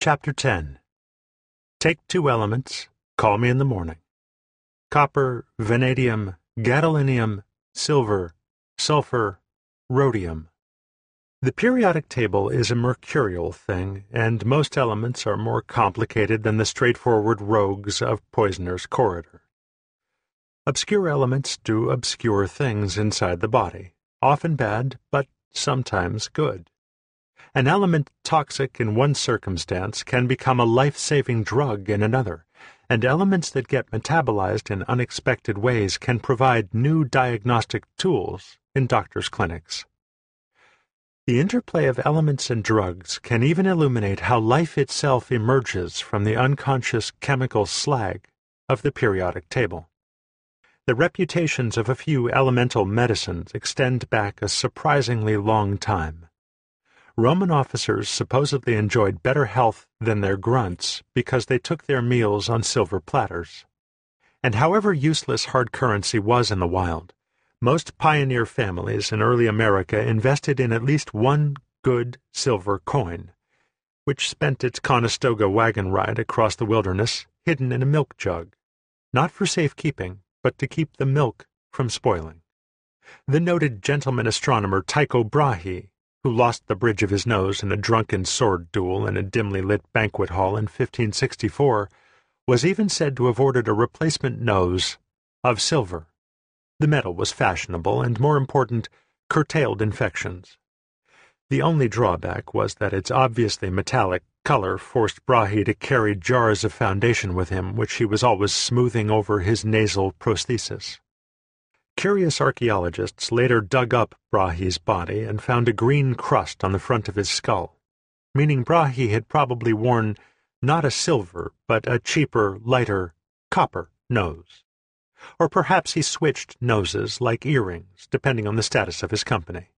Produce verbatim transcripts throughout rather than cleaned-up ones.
Chapter ten. Take two elements, call me in the morning. Copper, vanadium, gadolinium, silver, sulfur, rhodium. The periodic table is a mercurial thing, and most elements are more complicated than the straightforward rogues of Poisoner's Corridor. Obscure elements do obscure things inside the body, often bad, but sometimes good. An element toxic in one circumstance can become a life-saving drug in another, and elements that get metabolized in unexpected ways can provide new diagnostic tools in doctors' clinics. The interplay of elements and drugs can even illuminate how life itself emerges from the unconscious chemical slag of the periodic table. The reputations of a few elemental medicines extend back a surprisingly long time. Roman officers supposedly enjoyed better health than their grunts because they took their meals on silver platters. And however useless hard currency was in the wild, most pioneer families in early America invested in at least one good silver coin, which spent its Conestoga wagon ride across the wilderness hidden in a milk jug, not for safekeeping, but to keep the milk from spoiling. The noted gentleman astronomer Tycho Brahe, who lost the bridge of his nose in a drunken sword duel in a dimly lit banquet hall in fifteen sixty-four, was even said to have ordered a replacement nose of silver. The metal was fashionable and, more important, curtailed infections. The only drawback was that its obviously metallic color forced Brahe to carry jars of foundation with him, which he was always smoothing over his nasal prosthesis. Curious archaeologists later dug up Brahe's body and found a green crust on the front of his skull, meaning Brahe had probably worn not a silver, but a cheaper, lighter, copper nose. Or perhaps he switched noses like earrings, depending on the status of his company.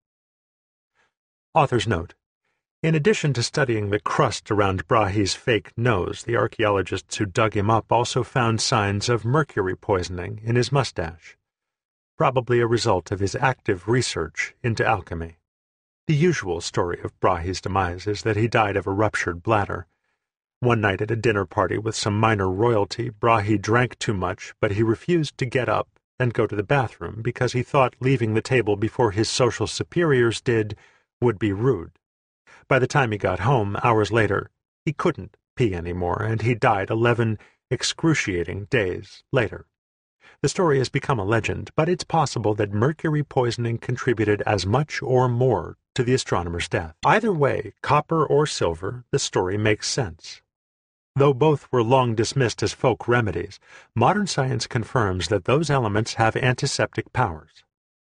Author's note: in addition to studying the crust around Brahe's fake nose, the archaeologists who dug him up also found signs of mercury poisoning in his mustache, probably a result of his active research into alchemy. The usual story of Brahe's demise is that he died of a ruptured bladder. One night at a dinner party with some minor royalty, Brahe drank too much, but he refused to get up and go to the bathroom because he thought leaving the table before his social superiors did would be rude. By the time he got home, hours later, he couldn't pee anymore, and he died eleven excruciating days later. The story has become a legend, but it's possible that mercury poisoning contributed as much or more to the astronomer's death. Either way, copper or silver, the story makes sense. Though both were long dismissed as folk remedies, modern science confirms that those elements have antiseptic powers.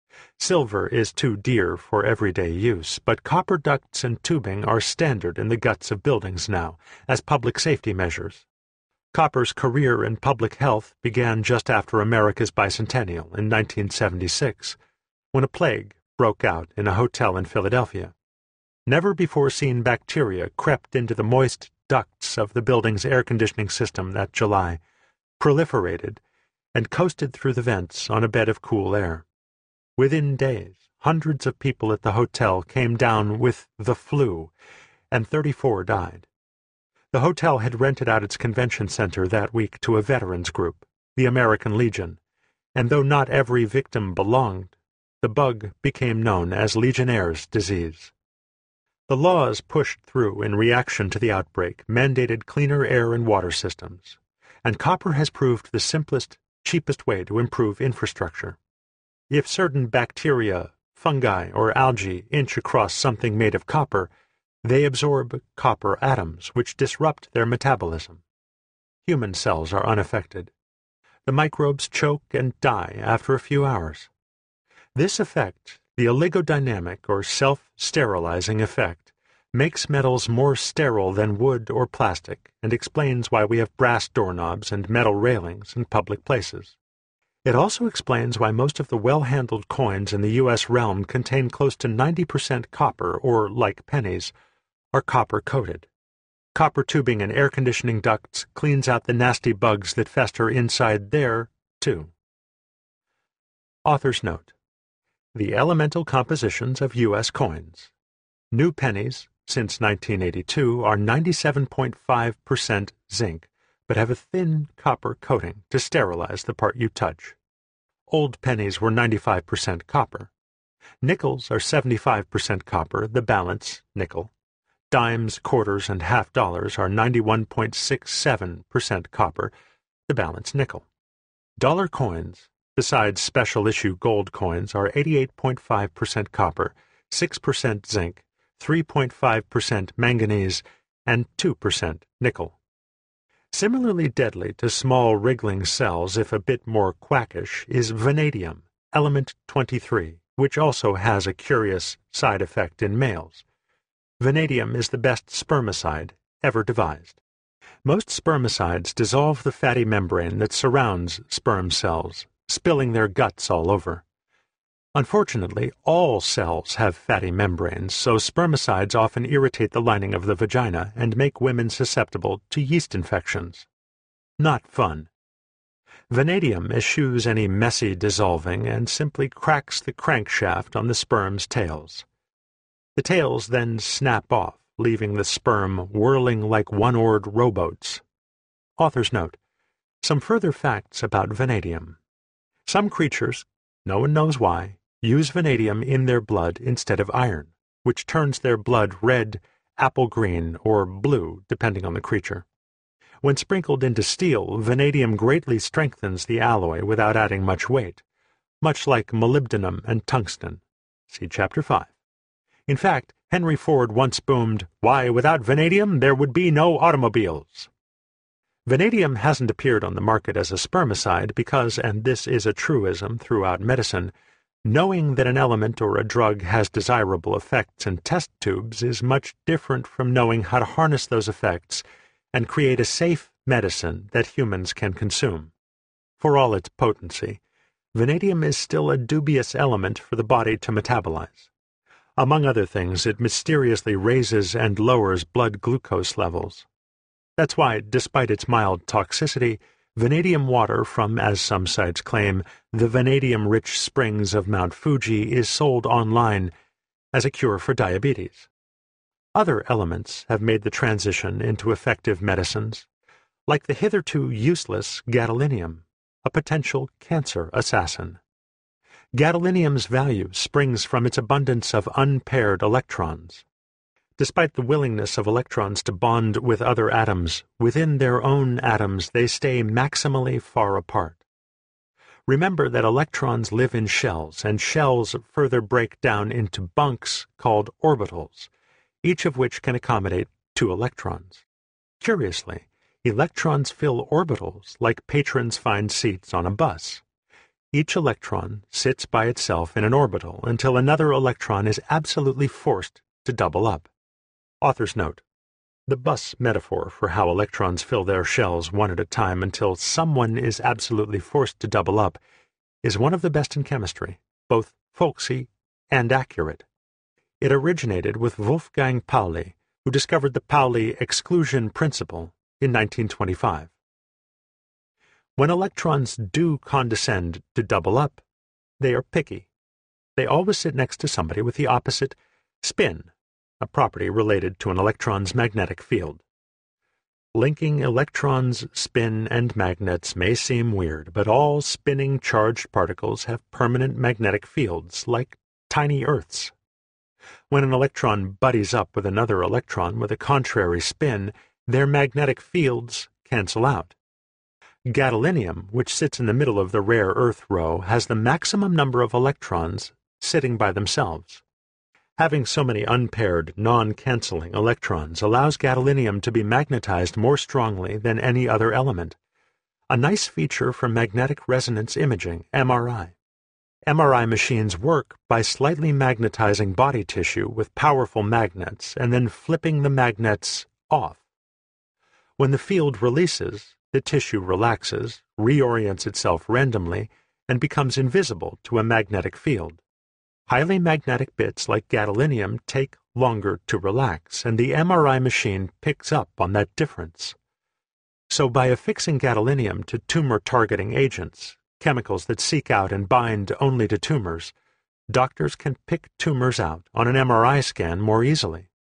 Silver is too dear for everyday use, but copper ducts and tubing are standard in the guts of buildings now, as public safety measures. Copper's career in public health began just after America's bicentennial in nineteen seventy-six, when a plague broke out in a hotel in Philadelphia. Never-before-seen bacteria crept into the moist ducts of the building's air conditioning system that July, proliferated, and coasted through the vents on a bed of cool air. Within days, hundreds of people at the hotel came down with the flu, and thirty-four died. The hotel had rented out its convention center that week to a veterans group, the American Legion, and though not every victim belonged, the bug became known as Legionnaire's disease. The laws pushed through in reaction to the outbreak mandated cleaner air and water systems, and copper has proved the simplest, cheapest way to improve infrastructure. If certain bacteria, fungi, or algae inch across something made of copper, they absorb copper atoms, which disrupt their metabolism. Human cells are unaffected. The microbes choke and die after a few hours. This effect, the oligodynamic or self-sterilizing effect, makes metals more sterile than wood or plastic and explains why we have brass doorknobs and metal railings in public places. It also explains why most of the well-handled coins in the U S realm contain close to ninety percent copper or, like pennies, are copper-coated. Copper tubing and air conditioning ducts cleans out the nasty bugs that fester inside there, too. Author's note: the elemental compositions of U S coins. New pennies, since nineteen eighty-two, are ninety-seven point five percent zinc, but have a thin copper coating to sterilize the part you touch. Old pennies were ninety-five percent copper. Nickels are seventy-five percent copper, the balance nickel. Dimes, quarters, and half dollars are ninety-one point six seven percent copper, the balance nickel. Dollar coins, besides special-issue gold coins, are eighty-eight point five percent copper, six percent zinc, three point five percent manganese, and two percent nickel. Similarly deadly to small wriggling cells, if a bit more quackish, is vanadium, element twenty-three, which also has a curious side effect in males. Vanadium is the best spermicide ever devised. Most spermicides dissolve the fatty membrane that surrounds sperm cells, spilling their guts all over. Unfortunately, all cells have fatty membranes, so spermicides often irritate the lining of the vagina and make women susceptible to yeast infections. Not fun. Vanadium eschews any messy dissolving and simply cracks the crankshaft on the sperm's tails. The tails then snap off, leaving the sperm whirling like one-oared rowboats. Author's note: some further facts about vanadium. Some creatures, no one knows why, use vanadium in their blood instead of iron, which turns their blood red, apple green, or blue, depending on the creature. When sprinkled into steel, vanadium greatly strengthens the alloy without adding much weight, much like molybdenum and tungsten. See Chapter five. In fact, Henry Ford once boomed, "Why, without vanadium there would be no automobiles." Vanadium hasn't appeared on the market as a spermicide because, and this is a truism throughout medicine, knowing that an element or a drug has desirable effects in test tubes is much different from knowing how to harness those effects and create a safe medicine that humans can consume. For all its potency, vanadium is still a dubious element for the body to metabolize. Among other things, it mysteriously raises and lowers blood glucose levels. That's why, despite its mild toxicity, vanadium water from, as some sites claim, the vanadium-rich springs of Mount Fuji is sold online as a cure for diabetes. Other elements have made the transition into effective medicines, like the hitherto useless gadolinium, a potential cancer assassin. Gadolinium's value springs from its abundance of unpaired electrons. Despite the willingness of electrons to bond with other atoms, within their own atoms they stay maximally far apart. Remember that electrons live in shells, and shells further break down into bunks called orbitals, each of which can accommodate two electrons. Curiously, electrons fill orbitals like patrons find seats on a bus. Each electron sits by itself in an orbital until another electron is absolutely forced to double up. Author's note: the bus metaphor for how electrons fill their shells one at a time until someone is absolutely forced to double up is one of the best in chemistry, both folksy and accurate. It originated with Wolfgang Pauli, who discovered the Pauli exclusion principle in nineteen twenty-five. When electrons do condescend to double up, they are picky. They always sit next to somebody with the opposite spin, a property related to an electron's magnetic field. Linking electrons, spin, and magnets may seem weird, but all spinning charged particles have permanent magnetic fields, like tiny Earths. When an electron buddies up with another electron with a contrary spin, their magnetic fields cancel out. Gadolinium, which sits in the middle of the rare Earth row, has the maximum number of electrons sitting by themselves. Having so many unpaired, non-canceling electrons allows gadolinium to be magnetized more strongly than any other element, a nice feature for magnetic resonance imaging, M R I. M R I machines work by slightly magnetizing body tissue with powerful magnets and then flipping the magnets off. When the field releases, the tissue relaxes, reorients itself randomly, and becomes invisible to a magnetic field. Highly magnetic bits like gadolinium take longer to relax, and the M R I machine picks up on that difference. So by affixing gadolinium to tumor-targeting agents, chemicals that seek out and bind only to tumors, doctors can pick tumors out on an M R I scan more easily.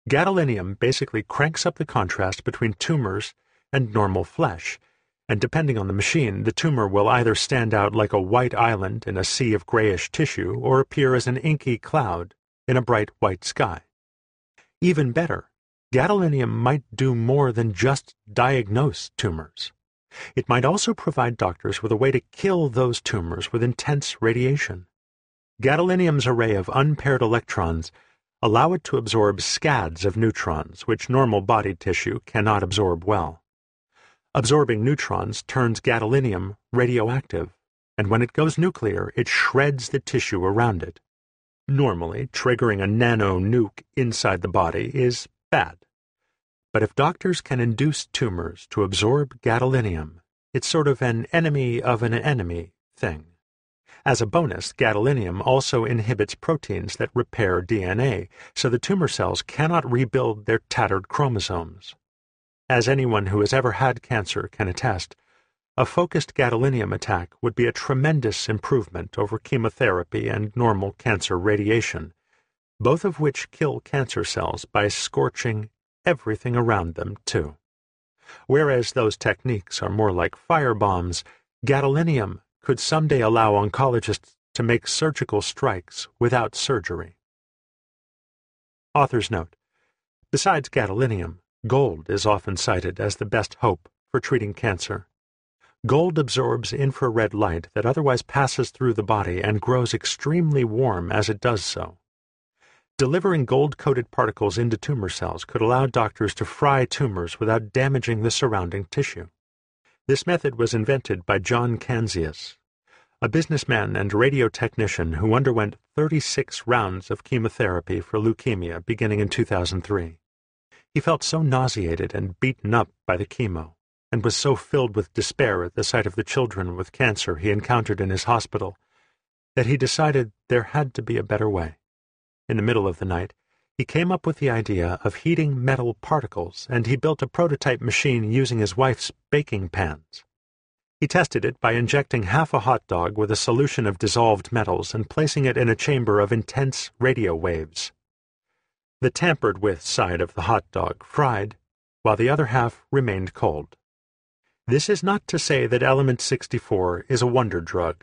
Gadolinium basically cranks up the contrast between tumors and normal flesh, and depending on the machine, the tumor will either stand out like a white island in a sea of grayish tissue or appear as an inky cloud in a bright white sky. Even better, gadolinium might do more than just diagnose tumors. It might also provide doctors with a way to kill those tumors with intense radiation. Gadolinium's array of unpaired electrons allow it to absorb scads of neutrons, which normal body tissue cannot absorb well. Absorbing neutrons turns gadolinium radioactive, and when it goes nuclear, it shreds the tissue around it. Normally, triggering a nano-nuke inside the body is bad. But if doctors can induce tumors to absorb gadolinium, it's sort of an enemy of an enemy thing. As a bonus, gadolinium also inhibits proteins that repair D N A, so the tumor cells cannot rebuild their tattered chromosomes. As anyone who has ever had cancer can attest, a focused gadolinium attack would be a tremendous improvement over chemotherapy and normal cancer radiation, both of which kill cancer cells by scorching everything around them, too. Whereas those techniques are more like firebombs, gadolinium could someday allow oncologists to make surgical strikes without surgery. Author's note: besides gadolinium, gold is often cited as the best hope for treating cancer. Gold absorbs infrared light that otherwise passes through the body and grows extremely warm as it does so. Delivering gold-coated particles into tumor cells could allow doctors to fry tumors without damaging the surrounding tissue. This method was invented by John Canzias, a businessman and radio technician who underwent thirty-six rounds of chemotherapy for leukemia beginning in two thousand three. He felt so nauseated and beaten up by the chemo, and was so filled with despair at the sight of the children with cancer he encountered in his hospital, that he decided there had to be a better way. In the middle of the night, he came up with the idea of heating metal particles, and he built a prototype machine using his wife's baking pans. He tested it by injecting half a hot dog with a solution of dissolved metals and placing it in a chamber of intense radio waves. The tampered-with side of the hot dog fried, while the other half remained cold. This is not to say that element sixty-four is a wonder drug.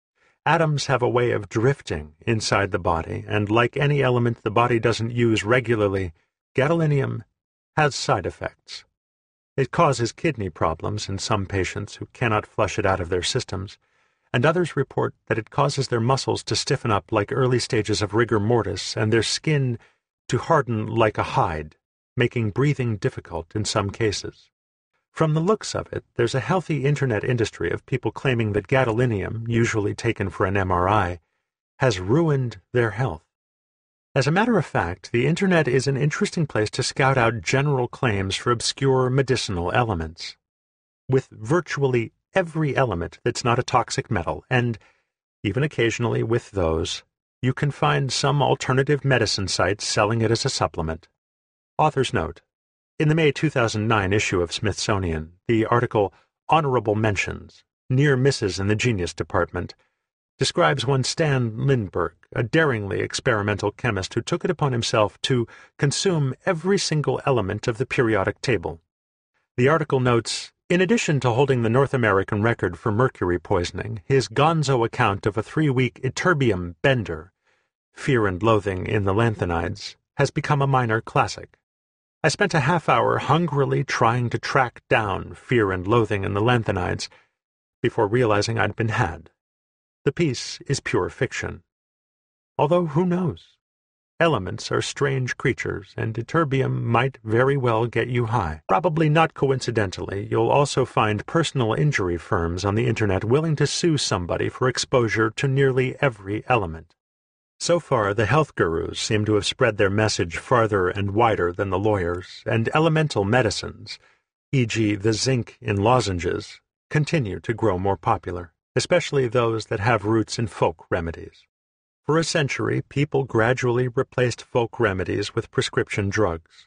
Atoms have a way of drifting inside the body, and like any element the body doesn't use regularly, gadolinium has side effects. It causes kidney problems in some patients who cannot flush it out of their systems, and others report that it causes their muscles to stiffen up like early stages of rigor mortis and their skin to harden like a hide, making breathing difficult in some cases. From the looks of it, there's a healthy internet industry of people claiming that gadolinium, usually taken for an M R I, has ruined their health. As a matter of fact, the internet is an interesting place to scout out general claims for obscure medicinal elements. With virtually every element that's not a toxic metal, and even occasionally with those, you can find some alternative medicine sites selling it as a supplement. Author's note: in the May two thousand nine issue of Smithsonian, the article Honorable Mentions, Near Misses in the Genius Department, describes one Stan Lindbergh, a daringly experimental chemist who took it upon himself to consume every single element of the periodic table. The article notes, in addition to holding the North American record for mercury poisoning, his gonzo account of a three-week ytterbium bender, Fear and Loathing in the Lanthanides, has become a minor classic. I spent a half hour hungrily trying to track down Fear and Loathing in the Lanthanides before realizing I'd been had. The piece is pure fiction. Although who knows? Elements are strange creatures, and ytterbium might very well get you high. Probably not coincidentally, you'll also find personal injury firms on the internet willing to sue somebody for exposure to nearly every element. So far, the health gurus seem to have spread their message farther and wider than the lawyers, and elemental medicines, for example the zinc in lozenges, continue to grow more popular, especially those that have roots in folk remedies. For a century, people gradually replaced folk remedies with prescription drugs.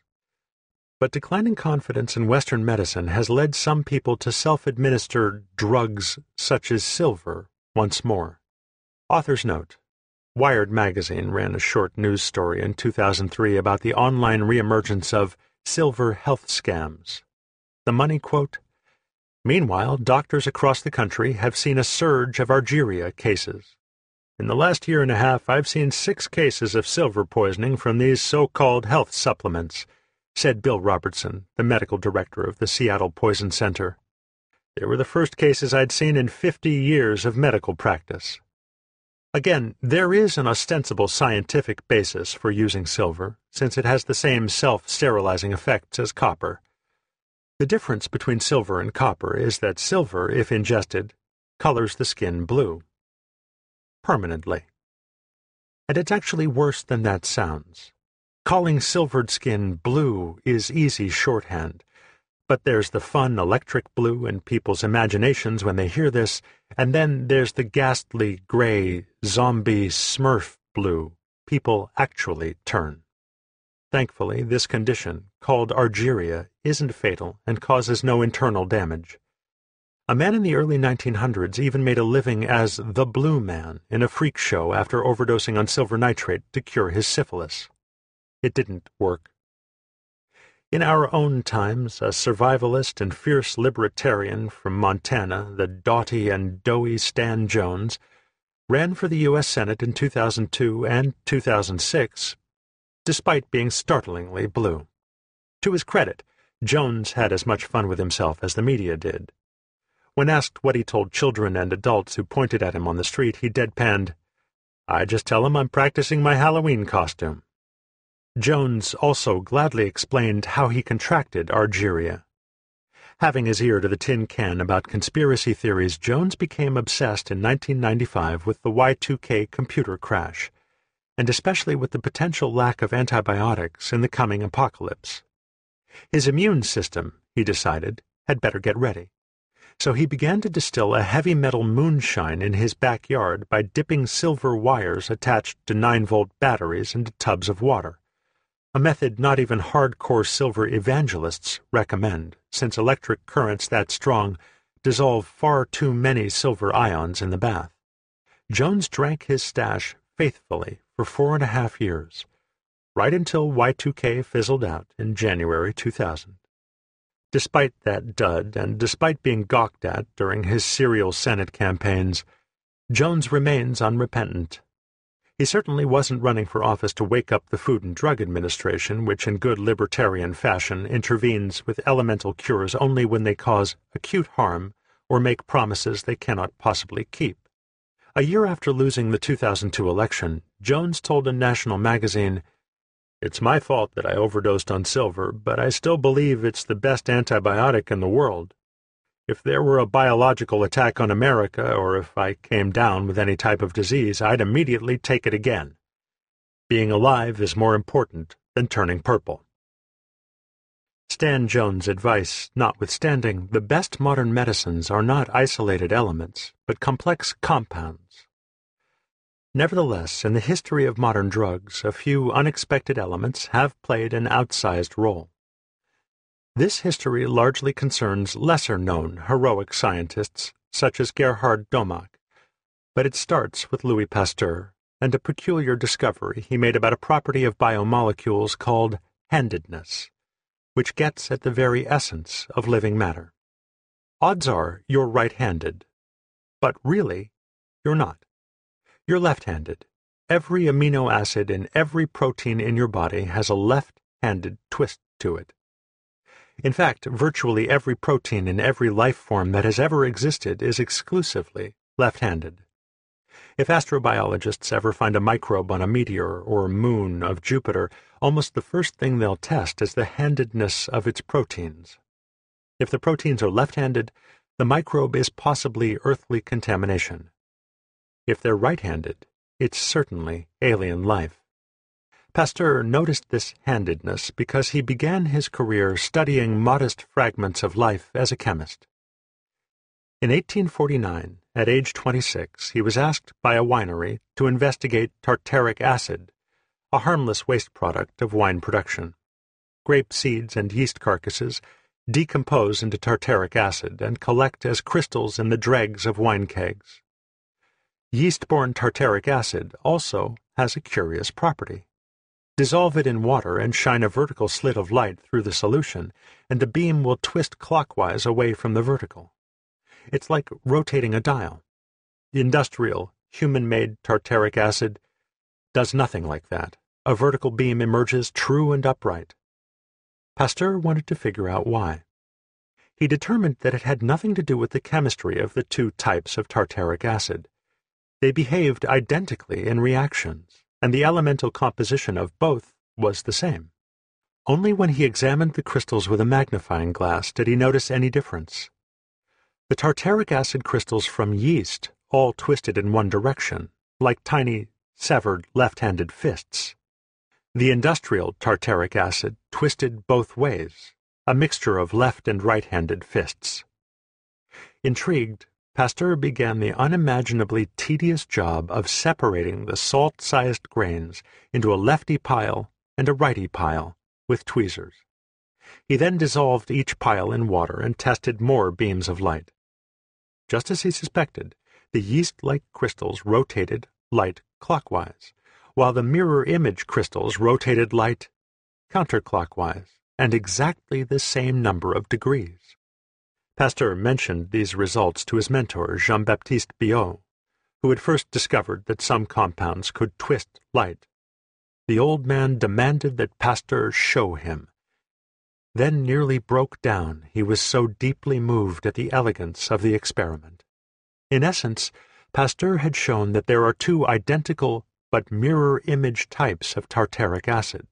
But declining confidence in Western medicine has led some people to self-administer drugs such as silver once more. Author's note: Wired magazine ran a short news story in two thousand three about the online reemergence of silver health scams. The money quote, "Meanwhile, doctors across the country have seen a surge of Argyria cases. In the last year and a half, I've seen six cases of silver poisoning from these so-called health supplements," said Bill Robertson, the medical director of the Seattle Poison Center. "They were the first cases I'd seen in fifty years of medical practice." Again, there is an ostensible scientific basis for using silver, since it has the same self-sterilizing effects as copper. The difference between silver and copper is that silver, if ingested, colors the skin blue. Permanently. And it's actually worse than that sounds. Calling silvered skin blue is easy shorthand, but there's the fun electric blue in people's imaginations when they hear this, and then there's the ghastly gray zombie Smurf blue people actually turn. Thankfully, this condition, called Argyria, isn't fatal and causes no internal damage. A man in the early nineteen hundreds even made a living as the Blue Man in a freak show after overdosing on silver nitrate to cure his syphilis. It didn't work. In our own times, a survivalist and fierce libertarian from Montana, the doughty and doughy Stan Jones, ran for the U S Senate in two thousand two and two thousand six, despite being startlingly blue. To his credit, Jones had as much fun with himself as the media did. When asked what he told children and adults who pointed at him on the street, he deadpanned, "I just tell them I'm practicing my Halloween costume." Jones also gladly explained how he contracted Argyria. Having his ear to the tin can about conspiracy theories, Jones became obsessed in nineteen ninety-five with the Y two K computer crash, and especially with the potential lack of antibiotics in the coming apocalypse. His immune system, he decided, had better get ready. So he began to distill a heavy metal moonshine in his backyard by dipping silver wires attached to nine-volt batteries into tubs of water, a method not even hardcore silver evangelists recommend, since electric currents that strong dissolve far too many silver ions in the bath. Jones drank his stash faithfully for four and a half years, right until Y two K fizzled out in January two thousand. Despite that dud, and despite being gawked at during his serial Senate campaigns, Jones remains unrepentant. He certainly wasn't running for office to wake up the Food and Drug Administration, which in good libertarian fashion intervenes with elemental cures only when they cause acute harm or make promises they cannot possibly keep. A year after losing the two thousand two election, Jones told a national magazine, "It's my fault that I overdosed on silver, but I still believe it's the best antibiotic in the world. If there were a biological attack on America, or if I came down with any type of disease, I'd immediately take it again. Being alive is more important than turning purple." Stan Jones' advice notwithstanding, the best modern medicines are not isolated elements, but complex compounds. Nevertheless, in the history of modern drugs, a few unexpected elements have played an outsized role. This history largely concerns lesser-known heroic scientists such as Gerhard Domagk, but it starts with Louis Pasteur and a peculiar discovery he made about a property of biomolecules called handedness, which gets at the very essence of living matter. Odds are you're right-handed, but really, you're not. You're left-handed. Every amino acid in every protein in your body has a left-handed twist to it. In fact, virtually every protein in every life form that has ever existed is exclusively left-handed. If astrobiologists ever find a microbe on a meteor or moon of Jupiter, almost the first thing they'll test is the handedness of its proteins. If the proteins are left-handed, the microbe is possibly earthly contamination. If they're right-handed, it's certainly alien life. Pasteur noticed this handedness because he began his career studying modest fragments of life as a chemist. In eighteen forty-nine, at age twenty-six, he was asked by a winery to investigate tartaric acid, a harmless waste product of wine production. Grape seeds and yeast carcasses decompose into tartaric acid and collect as crystals in the dregs of wine kegs. Yeast-borne tartaric acid also has a curious property. Dissolve it in water and shine a vertical slit of light through the solution, and the beam will twist clockwise away from the vertical. It's like rotating a dial. Industrial, human-made tartaric acid does nothing like that. A vertical beam emerges true and upright. Pasteur wanted to figure out why. He determined that it had nothing to do with the chemistry of the two types of tartaric acid. They behaved identically in reactions, and the elemental composition of both was the same. Only when he examined the crystals with a magnifying glass did he notice any difference. The tartaric acid crystals from yeast all twisted in one direction, like tiny, severed left-handed fists. The industrial tartaric acid twisted both ways, a mixture of left and right-handed fists. Intrigued, Pasteur began the unimaginably tedious job of separating the salt-sized grains into a lefty pile and a righty pile with tweezers. He then dissolved each pile in water and tested more beams of light. Just as he suspected, the yeast-like crystals rotated light clockwise, while the mirror-image crystals rotated light counterclockwise, and exactly the same number of degrees. Pasteur mentioned these results to his mentor, Jean-Baptiste Biot, who had first discovered that some compounds could twist light. The old man demanded that Pasteur show him, then nearly broke down. He was so deeply moved at the elegance of the experiment. In essence, Pasteur had shown that there are two identical but mirror-image types of tartaric acid.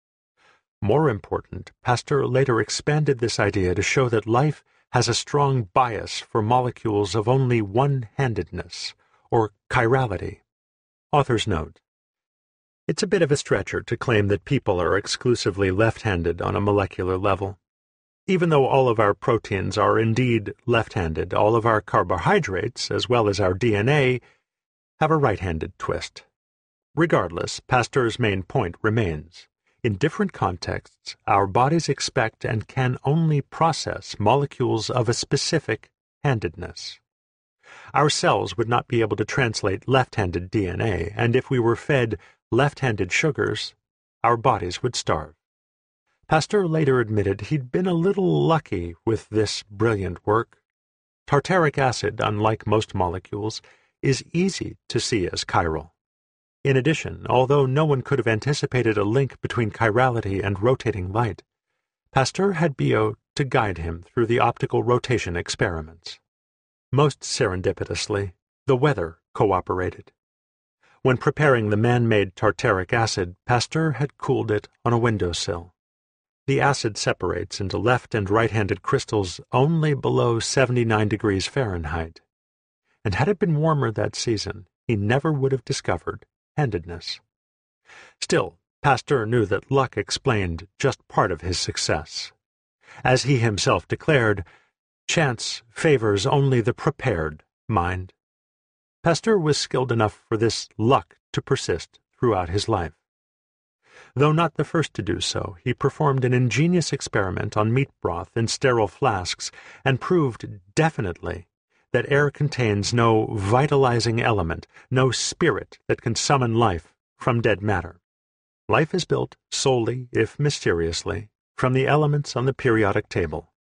More important, Pasteur later expanded this idea to show that life has a strong bias for molecules of only one-handedness, or chirality. Author's note: it's a bit of a stretcher to claim that people are exclusively left-handed on a molecular level. Even though all of our proteins are indeed left-handed, all of our carbohydrates, as well as our D N A, have a right-handed twist. Regardless, Pasteur's main point remains. In different contexts, our bodies expect and can only process molecules of a specific handedness. Our cells would not be able to translate left-handed D N A, and if we were fed left-handed sugars, our bodies would starve. Pasteur later admitted he'd been a little lucky with this brilliant work. Tartaric acid, unlike most molecules, is easy to see as chiral. In addition, although no one could have anticipated a link between chirality and rotating light, Pasteur had Biot to guide him through the optical rotation experiments. Most serendipitously, the weather cooperated. When preparing the man-made tartaric acid, Pasteur had cooled it on a windowsill. The acid separates into left and right-handed crystals only below seventy-nine degrees Fahrenheit, and had it been warmer that season, he never would have discovered handedness. Still, Pasteur knew that luck explained just part of his success. As he himself declared, chance favors only the prepared mind. Pasteur was skilled enough for this luck to persist throughout his life. Though not the first to do so, he performed an ingenious experiment on meat broth in sterile flasks and proved definitely that air contains no vitalizing element, no spirit that can summon life from dead matter. Life is built solely, if mysteriously, from the elements on the periodic table.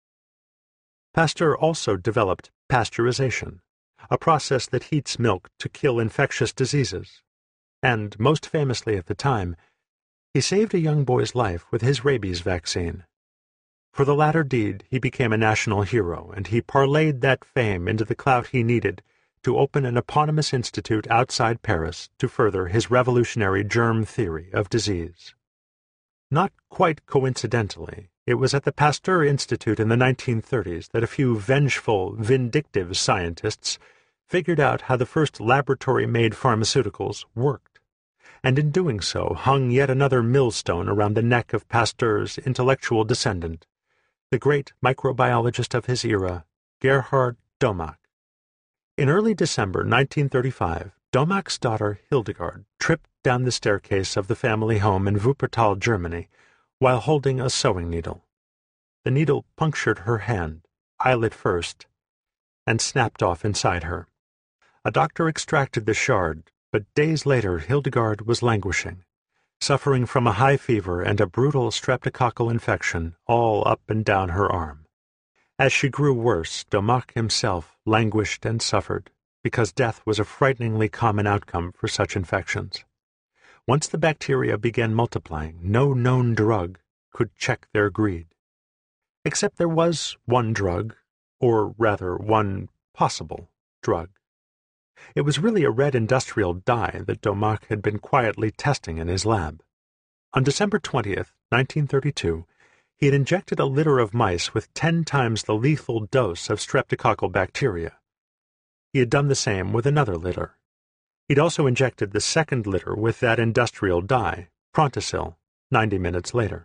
Pasteur also developed pasteurization, a process that heats milk to kill infectious diseases. And, most famously at the time, he saved a young boy's life with his rabies vaccine. For the latter deed, he became a national hero, and he parlayed that fame into the clout he needed to open an eponymous institute outside Paris to further his revolutionary germ theory of disease. Not quite coincidentally, it was at the Pasteur Institute in the nineteen thirties that a few vengeful, vindictive scientists figured out how the first laboratory-made pharmaceuticals worked, and in doing so hung yet another millstone around the neck of Pasteur's intellectual descendant, the great microbiologist of his era, Gerhard Domach. In early December nineteen thirty-five, Domach's daughter Hildegard tripped down the staircase of the family home in Wuppertal, Germany, while holding a sewing needle. The needle punctured her hand, eyelid first, and snapped off inside her. A doctor extracted the shard, but days later Hildegard was languishing, suffering from a high fever and a brutal streptococcal infection all up and down her arm. As she grew worse, Domach himself languished and suffered, because death was a frighteningly common outcome for such infections. Once the bacteria began multiplying, no known drug could check their greed. Except there was one drug, or rather one possible drug. It was really a red industrial dye that Domach had been quietly testing in his lab. On December twentieth, nineteen thirty-two, he had injected a litter of mice with ten times the lethal dose of streptococcal bacteria. He had done the same with another litter. He'd also injected the second litter with that industrial dye, Prontosil, ninety minutes later.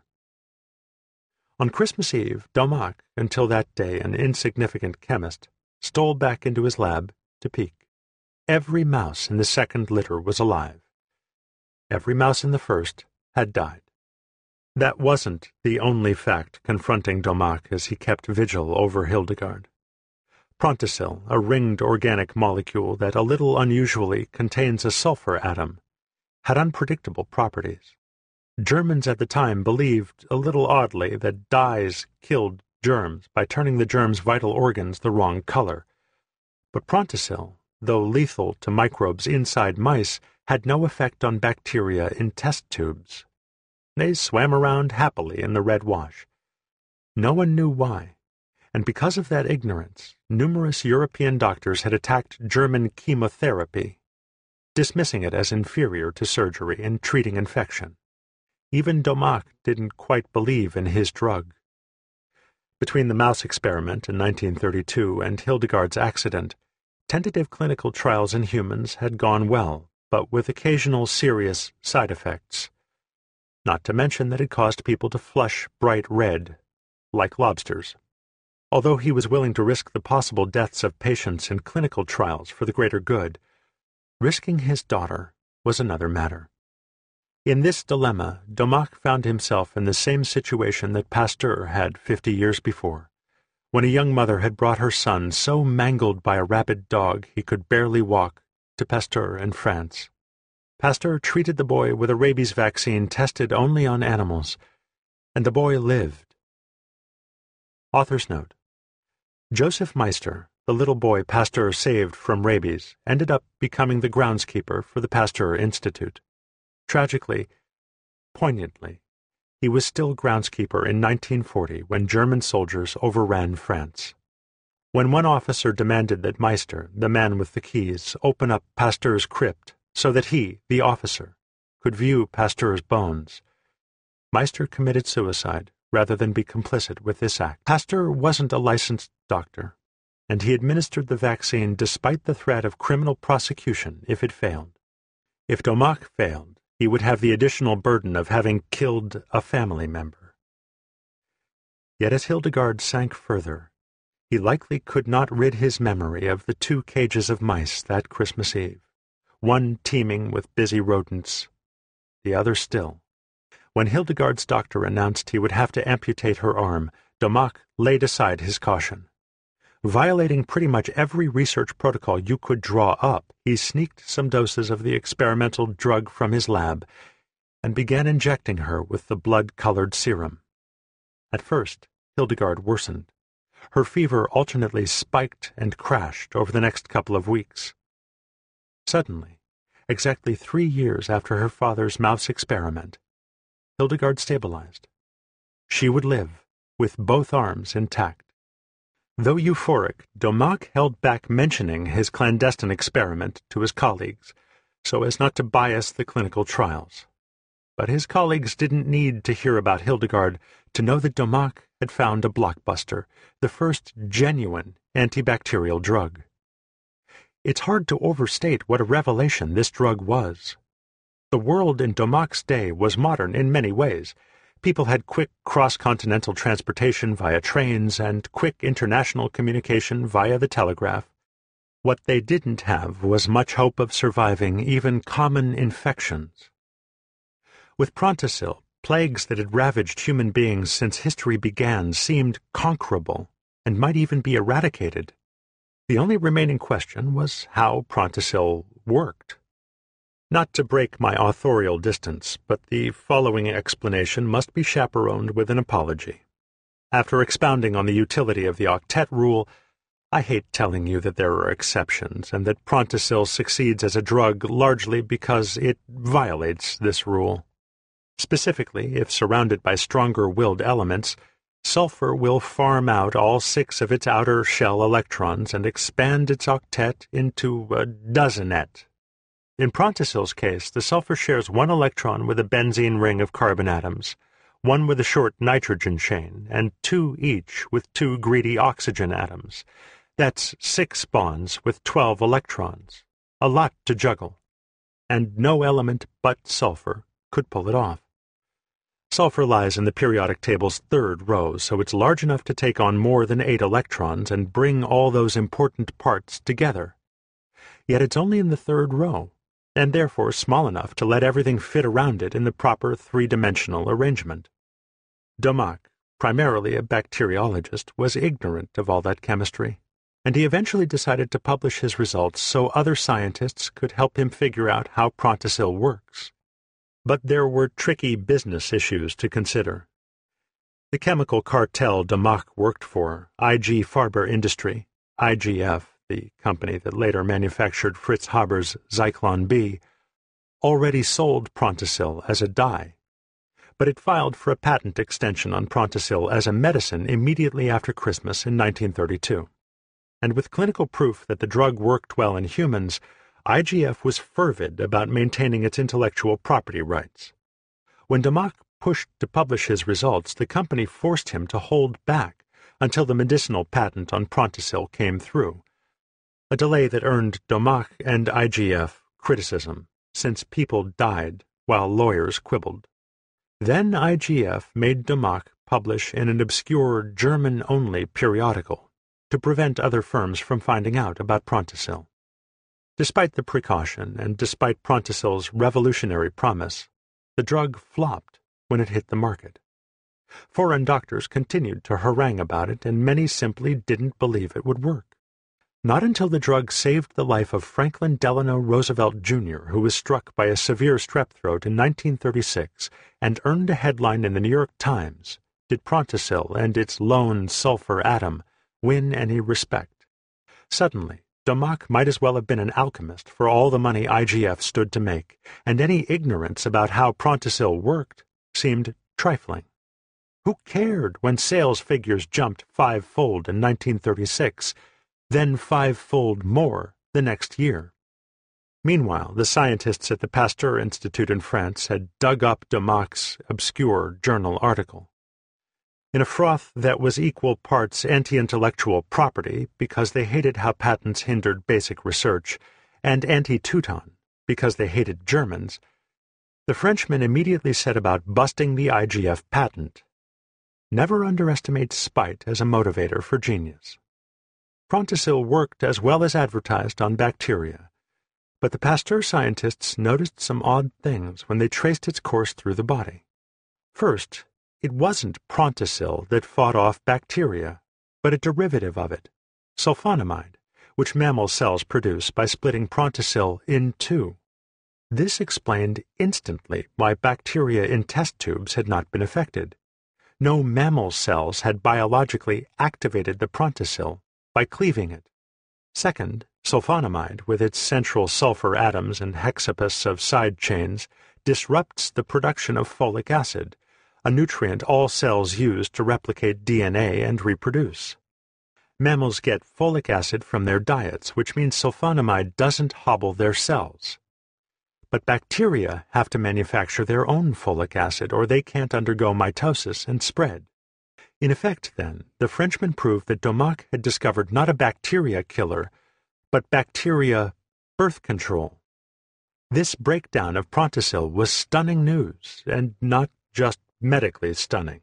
On Christmas Eve, Domach, until that day an insignificant chemist, stole back into his lab to peek. Every mouse in the second litter was alive. Every mouse in the first had died. That wasn't the only fact confronting Domach as he kept vigil over Hildegard. Prontosil, a ringed organic molecule that a little unusually contains a sulfur atom, had unpredictable properties. Germans at the time believed, a little oddly, that dyes killed germs by turning the germs' vital organs the wrong color. But Prontosil, though lethal to microbes inside mice, had no effect on bacteria in test tubes. They swam around happily in the red wash. No one knew why, and because of that ignorance, numerous European doctors had attacked German chemotherapy, dismissing it as inferior to surgery in treating infection. Even Domach didn't quite believe in his drug. Between the mouse experiment in nineteen thirty-two and Hildegard's accident, tentative clinical trials in humans had gone well, but with occasional serious side effects. Not to mention that it caused people to flush bright red, like lobsters. Although he was willing to risk the possible deaths of patients in clinical trials for the greater good, risking his daughter was another matter. In this dilemma, Domach found himself in the same situation that Pasteur had fifty years before, when a young mother had brought her son so mangled by a rabid dog he could barely walk to Pasteur in France. Pasteur treated the boy with a rabies vaccine tested only on animals, and the boy lived. Author's note: Joseph Meister, the little boy Pasteur saved from rabies, ended up becoming the groundskeeper for the Pasteur Institute. Tragically, poignantly, he was still groundskeeper in nineteen forty when German soldiers overran France. When one officer demanded that Meister, the man with the keys, open up Pasteur's crypt so that he, the officer, could view Pasteur's bones, Meister committed suicide rather than be complicit with this act. Pasteur wasn't a licensed doctor, and he administered the vaccine despite the threat of criminal prosecution if it failed. If Domach failed, he would have the additional burden of having killed a family member. Yet as Hildegard sank further, he likely could not rid his memory of the two cages of mice that Christmas Eve, one teeming with busy rodents, the other still. When Hildegard's doctor announced he would have to amputate her arm, Domach laid aside his caution. Violating pretty much every research protocol you could draw up, he sneaked some doses of the experimental drug from his lab and began injecting her with the blood-colored serum. At first, Hildegard worsened. Her fever alternately spiked and crashed over the next couple of weeks. Suddenly, exactly three years after her father's mouse experiment, Hildegard stabilized. She would live, with both arms intact. Though euphoric, Domach held back mentioning his clandestine experiment to his colleagues, so as not to bias the clinical trials. But his colleagues didn't need to hear about Hildegard to know that Domach had found a blockbuster, the first genuine antibacterial drug. It's hard to overstate what a revelation this drug was. The world in Domach's day was modern in many ways. People had quick cross-continental transportation via trains and quick international communication via the telegraph. What they didn't have was much hope of surviving even common infections. With Prontosil, plagues that had ravaged human beings since history began seemed conquerable and might even be eradicated. The only remaining question was how Prontosil worked. Not to break my authorial distance, but the following explanation must be chaperoned with an apology. After expounding on the utility of the octet rule, I hate telling you that there are exceptions, and that Prontosil succeeds as a drug largely because it violates this rule. Specifically, if surrounded by stronger-willed elements, sulfur will farm out all six of its outer shell electrons and expand its octet into a dozenet. In Prontosil's case, the sulfur shares one electron with a benzene ring of carbon atoms, one with a short nitrogen chain, and two each with two greedy oxygen atoms. That's six bonds with twelve electrons. A lot to juggle. And no element but sulfur could pull it off. Sulfur lies in the periodic table's third row, so it's large enough to take on more than eight electrons and bring all those important parts together. Yet it's only in the third row, and therefore small enough to let everything fit around it in the proper three-dimensional arrangement. Domach, primarily a bacteriologist, was ignorant of all that chemistry, and he eventually decided to publish his results so other scientists could help him figure out how Prontosil works. But there were tricky business issues to consider. The chemical cartel Domach worked for, I G Farber Industry, I G F, the company that later manufactured Fritz Haber's Zyklon B, already sold Prontosil as a dye, but it filed for a patent extension on Prontosil as a medicine immediately after Christmas in nineteen thirty-two. And with clinical proof that the drug worked well in humans, I G F was fervid about maintaining its intellectual property rights. When Domach pushed to publish his results, the company forced him to hold back until the medicinal patent on Prontosil came through, a delay that earned Domach and I G F criticism, since people died while lawyers quibbled. Then I G F made Domach publish in an obscure German-only periodical to prevent other firms from finding out about Prontosil. Despite the precaution and despite Prontosil's revolutionary promise, the drug flopped when it hit the market. Foreign doctors continued to harangue about it, and many simply didn't believe it would work. Not until the drug saved the life of Franklin Delano Roosevelt Junior, who was struck by a severe strep throat in nineteen thirty-six and earned a headline in the New York Times, did Prontosil and its lone sulfur atom win any respect. Suddenly, Domach might as well have been an alchemist for all the money I G F stood to make, and any ignorance about how Prontosil worked seemed trifling. Who cared when sales figures jumped five-fold in nineteen thirty-six, then five-fold more the next year? Meanwhile, the scientists at the Pasteur Institute in France had dug up Domach's obscure journal article. In a froth that was equal parts anti-intellectual property because they hated how patents hindered basic research, and anti-Teuton because they hated Germans, the Frenchmen immediately set about busting the I G F patent. Never underestimate spite as a motivator for genius. Prontosil worked as well as advertised on bacteria, but the Pasteur scientists noticed some odd things when they traced its course through the body. First, it wasn't Prontosil that fought off bacteria, but a derivative of it, sulfonamide, which mammal cells produce by splitting Prontosil in two. This explained instantly why bacteria in test tubes had not been affected. No mammal cells had biologically activated the Prontosil by cleaving it. Second, sulfonamide, with its central sulfur atoms and hexapus of side chains, disrupts the production of folic acid, a nutrient all cells use to replicate D N A and reproduce. Mammals get folic acid from their diets, which means sulfonamide doesn't hobble their cells. But bacteria have to manufacture their own folic acid, or they can't undergo mitosis and spread. In effect, then, the Frenchman proved that Domach had discovered not a bacteria killer, but bacteria birth control. This breakdown of Prontosil was stunning news, and not just medically stunning.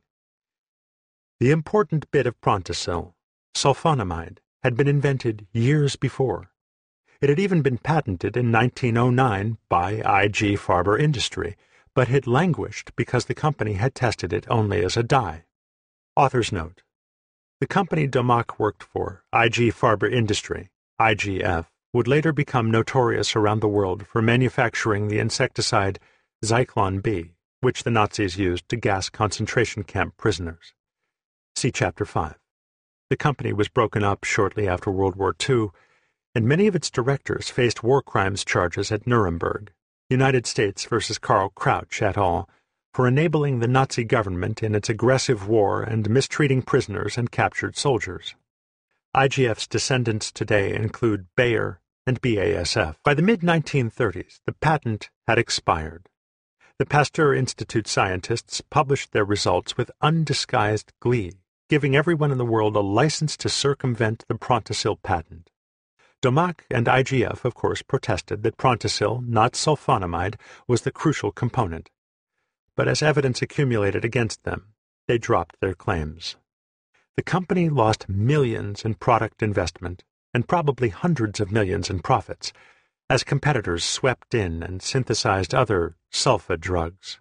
The important bit of Prontosil, sulfonamide, had been invented years before. It had even been patented in nineteen oh nine by I G Farber Industry, but had languished because the company had tested it only as a dye. Author's note: The company Domach worked for, I G Farber Industrie, I G F, would later become notorious around the world for manufacturing the insecticide Zyklon B, which the Nazis used to gas concentration camp prisoners. See Chapter five. The company was broken up shortly after World War Two, and many of its directors faced war crimes charges at Nuremberg, United States versus Karl Crouch et al., for enabling the Nazi government in its aggressive war and mistreating prisoners and captured soldiers. I G F's descendants today include Bayer and B A S F. By the mid nineteen thirties, the patent had expired. The Pasteur Institute scientists published their results with undisguised glee, giving everyone in the world a license to circumvent the Prontosil patent. Domach and I G F, of course, protested that Prontosil, not sulfonamide, was the crucial component. But as evidence accumulated against them, they dropped their claims. The company lost millions in product investment and probably hundreds of millions in profits as competitors swept in and synthesized other sulfa drugs.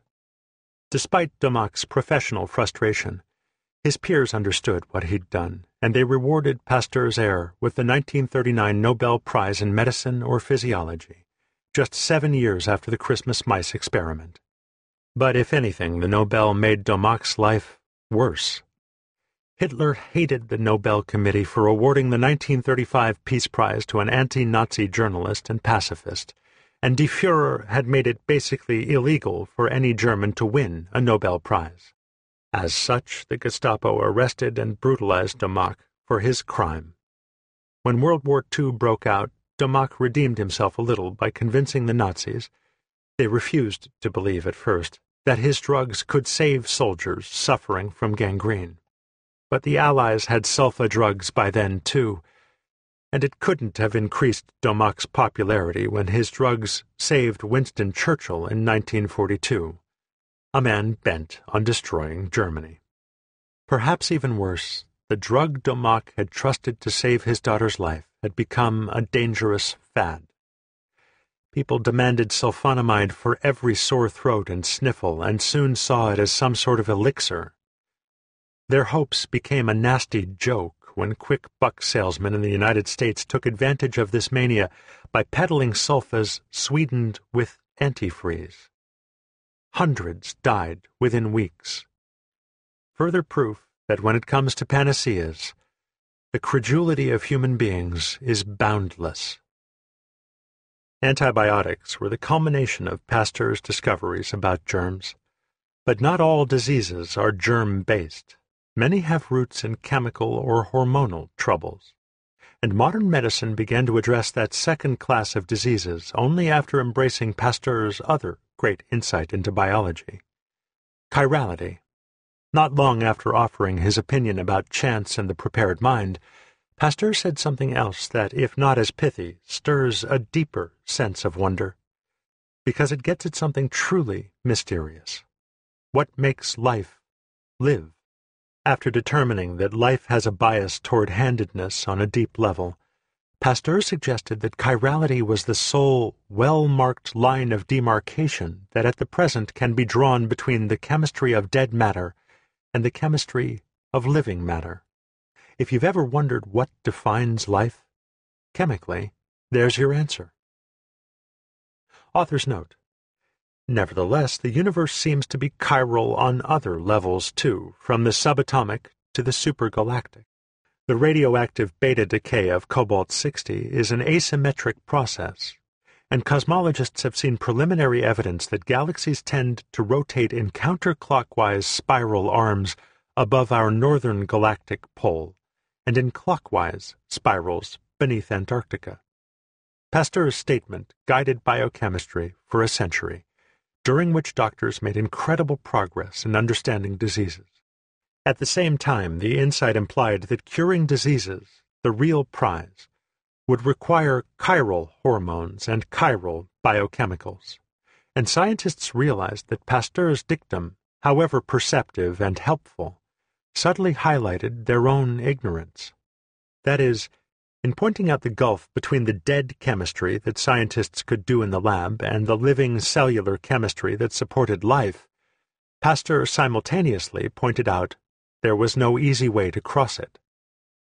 Despite Domach's professional frustration, his peers understood what he'd done, and they rewarded Pasteur's heir with the nineteen thirty-nine Nobel Prize in Medicine or Physiology, just seven years after the Christmas mice experiment. But if anything, the Nobel made Domach's life worse. Hitler hated the Nobel Committee for awarding the nineteen thirty-five Peace Prize to an anti-Nazi journalist and pacifist, and Die Führer had made it basically illegal for any German to win a Nobel Prize. As such, the Gestapo arrested and brutalized Domach for his crime. When World War Two broke out, Domach redeemed himself a little by convincing the Nazis — they refused to believe at first — that his drugs could save soldiers suffering from gangrene. But the Allies had sulfa drugs by then, too, and it couldn't have increased Domach's popularity when his drugs saved Winston Churchill in nineteen forty-two, a man bent on destroying Germany. Perhaps even worse, the drug Domach had trusted to save his daughter's life had become a dangerous fad. People demanded sulfonamide for every sore throat and sniffle, and soon saw it as some sort of elixir. Their hopes became a nasty joke when quick buck salesmen in the United States took advantage of this mania by peddling sulfas sweetened with antifreeze. Hundreds died within weeks. Further proof that when it comes to panaceas, the credulity of human beings is boundless. Antibiotics were the culmination of Pasteur's discoveries about germs. But not all diseases are germ-based. Many have roots in chemical or hormonal troubles. And modern medicine began to address that second class of diseases only after embracing Pasteur's other great insight into biology: chirality. Not long after offering his opinion about chance and the prepared mind, Pasteur said something else that, if not as pithy, stirs a deeper sense of wonder, because it gets at something truly mysterious. What makes life live? After determining that life has a bias toward handedness on a deep level, Pasteur suggested that chirality was the sole, well-marked line of demarcation that at the present can be drawn between the chemistry of dead matter and the chemistry of living matter. If you've ever wondered what defines life, chemically, there's your answer. Author's note: nevertheless, the universe seems to be chiral on other levels too, from the subatomic to the supergalactic. The radioactive beta decay of cobalt sixty is an asymmetric process, and cosmologists have seen preliminary evidence that galaxies tend to rotate in counterclockwise spiral arms above our northern galactic pole, and in clockwise spirals beneath Antarctica. Pasteur's statement guided biochemistry for a century, during which doctors made incredible progress in understanding diseases. At the same time, the insight implied that curing diseases, the real prize, would require chiral hormones and chiral biochemicals, and scientists realized that Pasteur's dictum, however perceptive and helpful, subtly highlighted their own ignorance. That is, in pointing out the gulf between the dead chemistry that scientists could do in the lab and the living cellular chemistry that supported life, Pasteur simultaneously pointed out there was no easy way to cross it.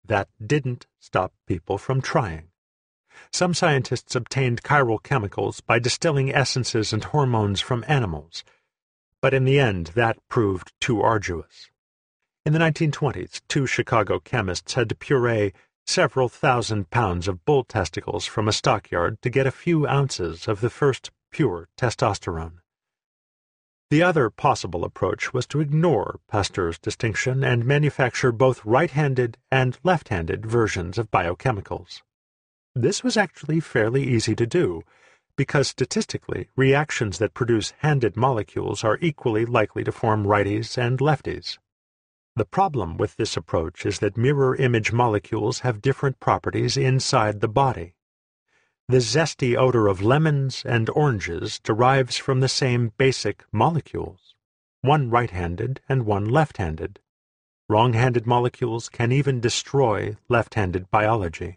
that didn't stop people from trying. Some scientists obtained chiral chemicals by distilling essences and hormones from animals, but in the end that proved too arduous. In the nineteen twenties, two Chicago chemists had to puree several thousand pounds of bull testicles from a stockyard to get a few ounces of the first pure testosterone. The other possible approach was to ignore Pasteur's distinction and manufacture both right-handed and left-handed versions of biochemicals. This was actually fairly easy to do, because statistically, reactions that produce handed molecules are equally likely to form righties and lefties. The problem with this approach is that mirror-image molecules have different properties inside the body. The zesty odor of lemons and oranges derives from the same basic molecules, one right-handed and one left-handed. Wrong-handed molecules can even destroy left-handed biology.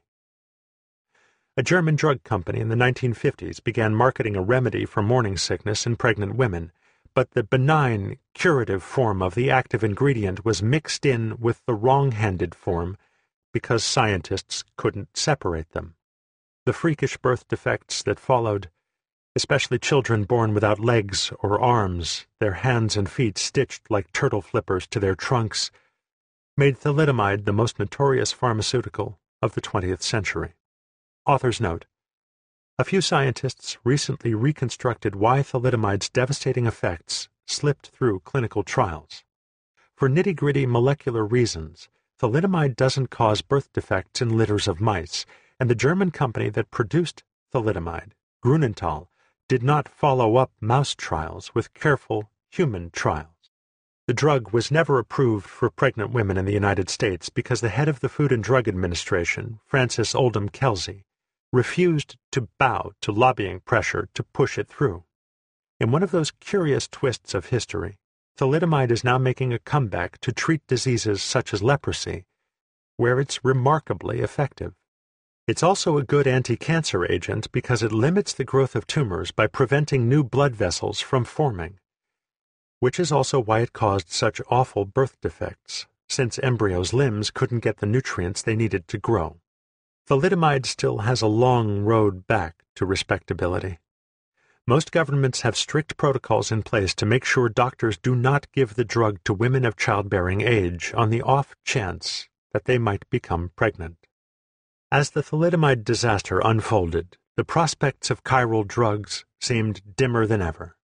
A German drug company in the nineteen fifties began marketing a remedy for morning sickness in pregnant women, but the benign, curative form of the active ingredient was mixed in with the wrong-handed form because scientists couldn't separate them. The freakish birth defects that followed, especially children born without legs or arms, their hands and feet stitched like turtle flippers to their trunks, made thalidomide the most notorious pharmaceutical of the twentieth century. Author's note: a few scientists recently reconstructed why thalidomide's devastating effects slipped through clinical trials. For nitty-gritty molecular reasons, thalidomide doesn't cause birth defects in litters of mice, and the German company that produced thalidomide, Grunenthal, did not follow up mouse trials with careful human trials. The drug was never approved for pregnant women in the United States because the head of the Food and Drug Administration, Francis Oldham Kelsey, refused to bow to lobbying pressure to push it through. In one of those curious twists of history, thalidomide is now making a comeback to treat diseases such as leprosy, where it's remarkably effective. It's also a good anti-cancer agent because it limits the growth of tumors by preventing new blood vessels from forming, which is also why it caused such awful birth defects, since embryos' limbs couldn't get the nutrients they needed to grow. Thalidomide still has a long road back to respectability. Most governments have strict protocols in place to make sure doctors do not give the drug to women of childbearing age on the off chance that they might become pregnant. As the thalidomide disaster unfolded, the prospects of chiral drugs seemed dimmer than ever.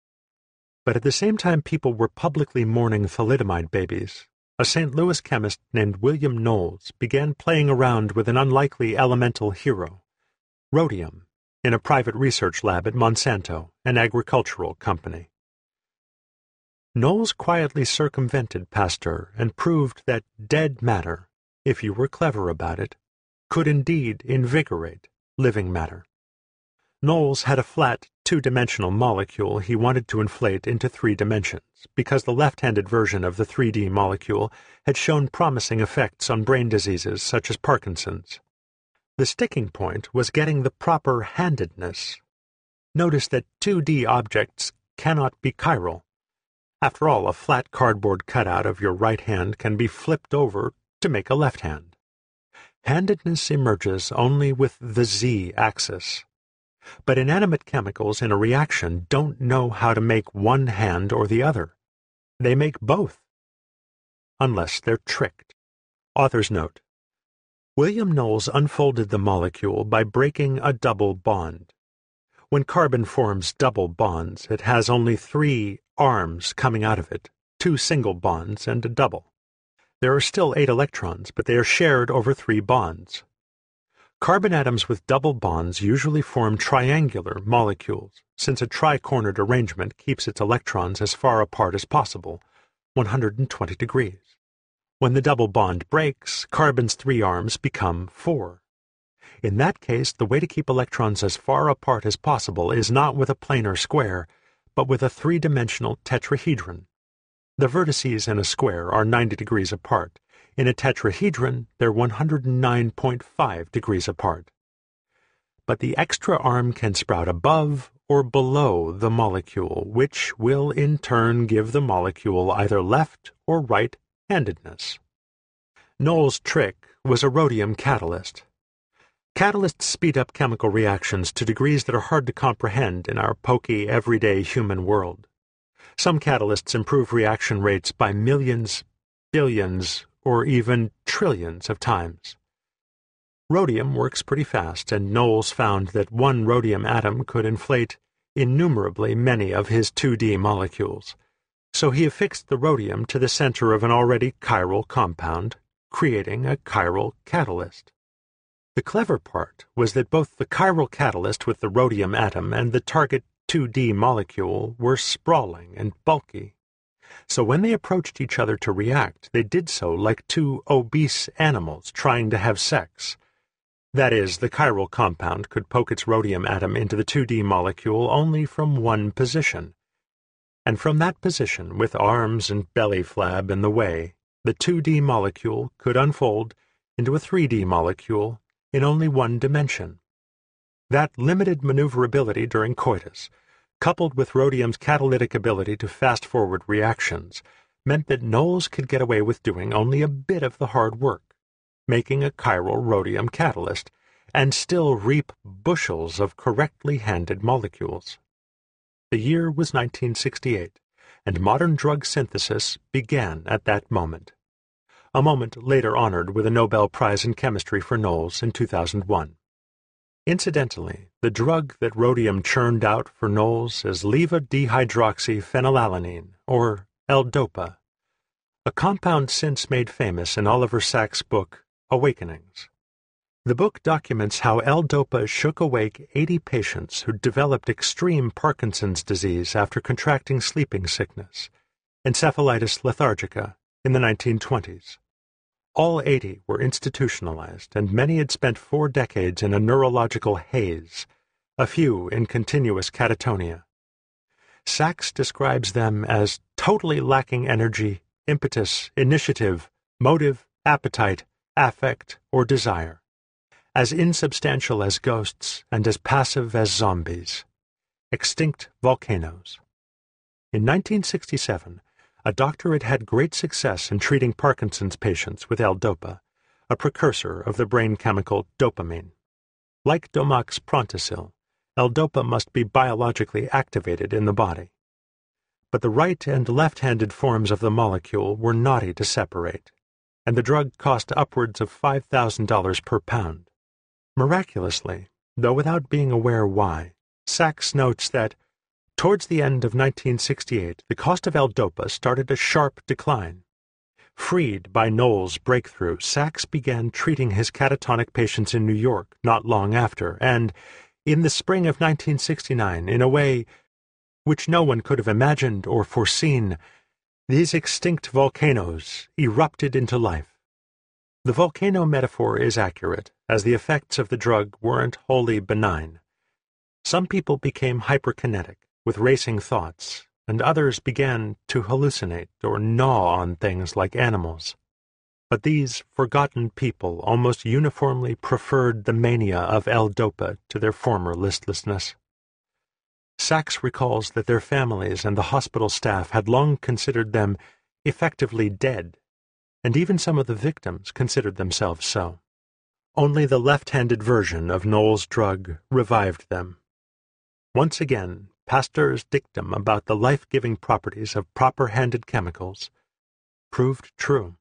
But at the same time people were publicly mourning thalidomide babies, a Saint Louis chemist named William Knowles began playing around with an unlikely elemental hero, rhodium, in a private research lab at Monsanto, an agricultural company. Knowles quietly circumvented Pasteur and proved that dead matter, if you were clever about it, could indeed invigorate living matter. Knowles had a flat, two-dimensional molecule he wanted to inflate into three dimensions, because the left-handed version of the three D molecule had shown promising effects on brain diseases such as Parkinson's. The sticking point was getting the proper handedness. Notice that two D objects cannot be chiral. After all, a flat cardboard cutout of your right hand can be flipped over to make a left hand. Handedness emerges only with the z-axis. But inanimate chemicals in a reaction don't know how to make one hand or the other. They make both. Unless they're tricked. Author's note: William Knowles unfolded the molecule by breaking a double bond. When carbon forms double bonds, it has only three arms coming out of it, two single bonds and a double. There are still eight electrons, but they are shared over three bonds. Carbon atoms with double bonds usually form triangular molecules, since a tri-cornered arrangement keeps its electrons as far apart as possible, one hundred twenty degrees. When the double bond breaks, carbon's three arms become four. In that case, the way to keep electrons as far apart as possible is not with a planar square, but with a three-dimensional tetrahedron. The vertices in a square are ninety degrees apart. In a tetrahedron, they're one hundred nine point five degrees apart. But the extra arm can sprout above or below the molecule, which will in turn give the molecule either left or right-handedness. Knowles' trick was a rhodium catalyst. Catalysts speed up chemical reactions to degrees that are hard to comprehend in our pokey, everyday human world. Some catalysts improve reaction rates by millions, billions, or even trillions of times. Rhodium works pretty fast, and Knowles found that one rhodium atom could inflate innumerably many of his two D molecules. So he affixed the rhodium to the center of an already chiral compound, creating a chiral catalyst. The clever part was that both the chiral catalyst with the rhodium atom and the target two D molecule were sprawling and bulky. So when they approached each other to react, they did so like two obese animals trying to have sex. That is, the chiral compound could poke its rhodium atom into the two D molecule only from one position. And from that position, with arms and belly flab in the way, the two D molecule could unfold into a three D molecule in only one dimension. That limited maneuverability during coitus, coupled with rhodium's catalytic ability to fast-forward reactions, meant that Knowles could get away with doing only a bit of the hard work, making a chiral rhodium catalyst, and still reap bushels of correctly handed molecules. The year was nineteen sixty-eight, and modern drug synthesis began at that moment. A moment later honored with a Nobel Prize in Chemistry for Knowles in two thousand one. Incidentally, the drug that rhodium churned out for Knowles is levo-dihydroxyphenylalanine, or L-DOPA, a compound since made famous in Oliver Sacks' book, Awakenings. The book documents how L-DOPA shook awake eighty patients who developed extreme Parkinson's disease after contracting sleeping sickness, encephalitis lethargica, in the nineteen twenties. All eighty were institutionalized, and many had spent four decades in a neurological haze, a few in continuous catatonia. Sacks describes them as totally lacking energy, impetus, initiative, motive, appetite, affect, or desire, as insubstantial as ghosts and as passive as zombies, extinct volcanoes. In nineteen sixty-seven, a doctor had had great success in treating Parkinson's patients with L-DOPA, a precursor of the brain chemical dopamine. Like Domac's Prontosil, L-DOPA must be biologically activated in the body. But the right and left-handed forms of the molecule were knotty to separate, and the drug cost upwards of five thousand dollars per pound. Miraculously, though without being aware why, Sacks notes that towards the end of nineteen sixty-eight, the cost of L-DOPA started a sharp decline. Freed by Knowles' breakthrough, Sacks began treating his catatonic patients in New York not long after, and, in the spring of nineteen sixty-nine, in a way which no one could have imagined or foreseen, these extinct volcanoes erupted into life. The volcano metaphor is accurate, as the effects of the drug weren't wholly benign. Some people became hyperkinetic, with racing thoughts, and others began to hallucinate or gnaw on things like animals. But these forgotten people almost uniformly preferred the mania of L-DOPA to their former listlessness. Sacks recalls that their families and the hospital staff had long considered them effectively dead, and even some of the victims considered themselves so. Only the left-handed version of Knowles' drug revived them. Once again, Pasteur's dictum about the life-giving properties of proper-handed chemicals proved true.